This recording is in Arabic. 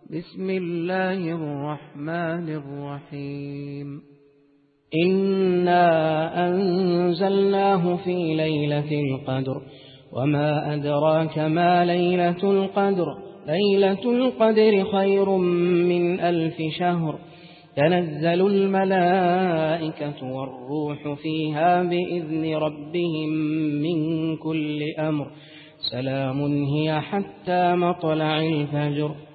بسم الله الرحمن الرحيم. إنا أنزلناه في ليلة القدر وما أدراك ما ليلة القدر ليلة القدر خير من 1000 شهر تنزل الملائكة والروح فيها بإذن ربهم من كل أمر سلام هي حتى مطلع الفجر.